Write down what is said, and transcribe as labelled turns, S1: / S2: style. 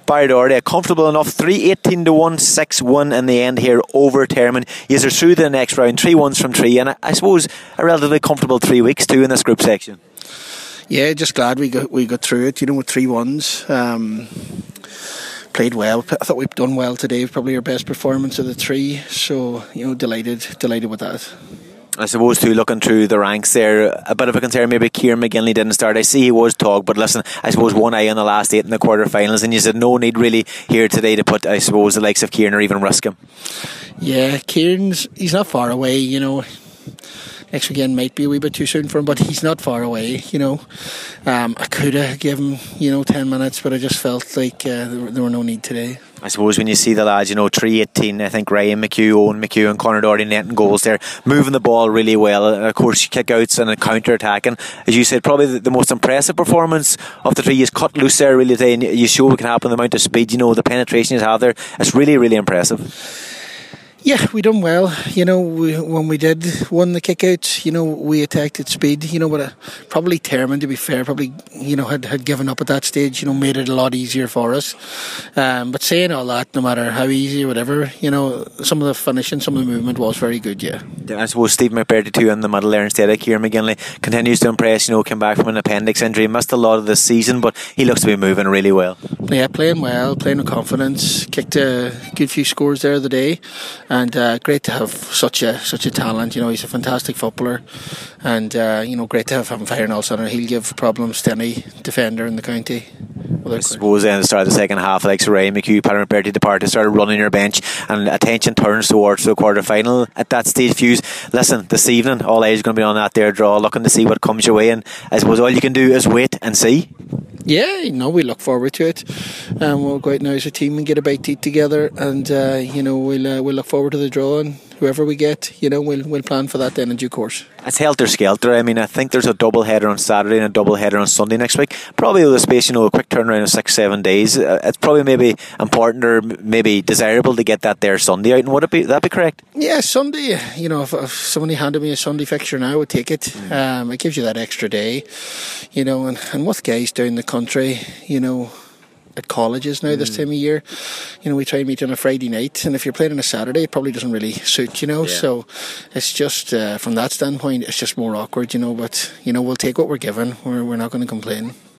S1: Barrydordy, comfortable enough, 3-18 to 1, 6-1 in the end here over Termon. Yes, they're through to the next round, 3-1s from 3, and I suppose a relatively comfortable 3 weeks too in this group section.
S2: Yeah, just glad we got through it, with 3-1s. Played well. I thought we've done well today. Probably our best performance of the 3. So, delighted with that.
S1: I suppose too, looking through the ranks there, a bit of a concern maybe Kieran McGinley didn't start. I see he was talked, but listen, I suppose one eye on the last 8 in the quarterfinals, and you said no need really here today to put, I suppose, the likes of Kieran or even risk him.
S2: Yeah, he's not far away, Next weekend might be a wee bit too soon for him, but he's not far away, I could have given him, 10 minutes, but I just felt like there were no need today.
S1: I suppose when you see the lads, 3-18, I think Ryan McHugh, Owen McHugh and Conor Doherty netting goals there, moving the ball really well, of course kick-outs and counter-attacking. As you said, probably the most impressive performance of the 3. He's cut loose there really today, and you show what can happen, the amount of speed, the penetration you have there. It's really, really impressive.
S2: Yeah, we done well. When we did won the kickouts, we attacked at speed. But probably Termon, to be fair, probably had given up at that stage. Made it a lot easier for us. But saying all that, no matter how easy or whatever, some of the finishing, some of the movement was very good. Yeah.
S1: I suppose Steve McBurdy too in the middle there instead of Kieran McGinley continues to impress. Came back from an appendix injury, missed a lot of the season, but he looks to be moving really well.
S2: Yeah, playing well, playing with confidence. Kicked a good few scores there the day. And great to have such a talent. He's a fantastic footballer, and great to have him firing all center. He'll give problems to any defender in the county. I
S1: suppose then at the start of the second half, like Ray McHugh, Paddy McBurdy departed, started running your bench, and attention turns towards the quarter final. At that stage, Fuse, listen, this evening all eyes are going to be on that there draw, looking to see what comes your way, and I suppose all you can do is wait and see.
S2: Yeah, we look forward to it. We'll go out now as a team and get a bite to eat together, and we'll look forward to the draw, and whoever we get, we'll plan for that then in due course.
S1: It's helter-skelter. I mean, I think there's a double header on Saturday and a double header on Sunday next week. Probably with the space, a quick turnaround of 6-7 days. It's probably maybe important or maybe desirable to get that there Sunday out. And would that be correct?
S2: Yeah, Sunday. If somebody handed me a Sunday fixture now, I would take it. It gives you that extra day, and with guys down the country, at colleges now this time of year, we try and meet on a Friday night, and if you're playing on a Saturday it probably doesn't really suit, so it's just from that standpoint it's just more awkward, but we'll take what we're given. We're not going to complain.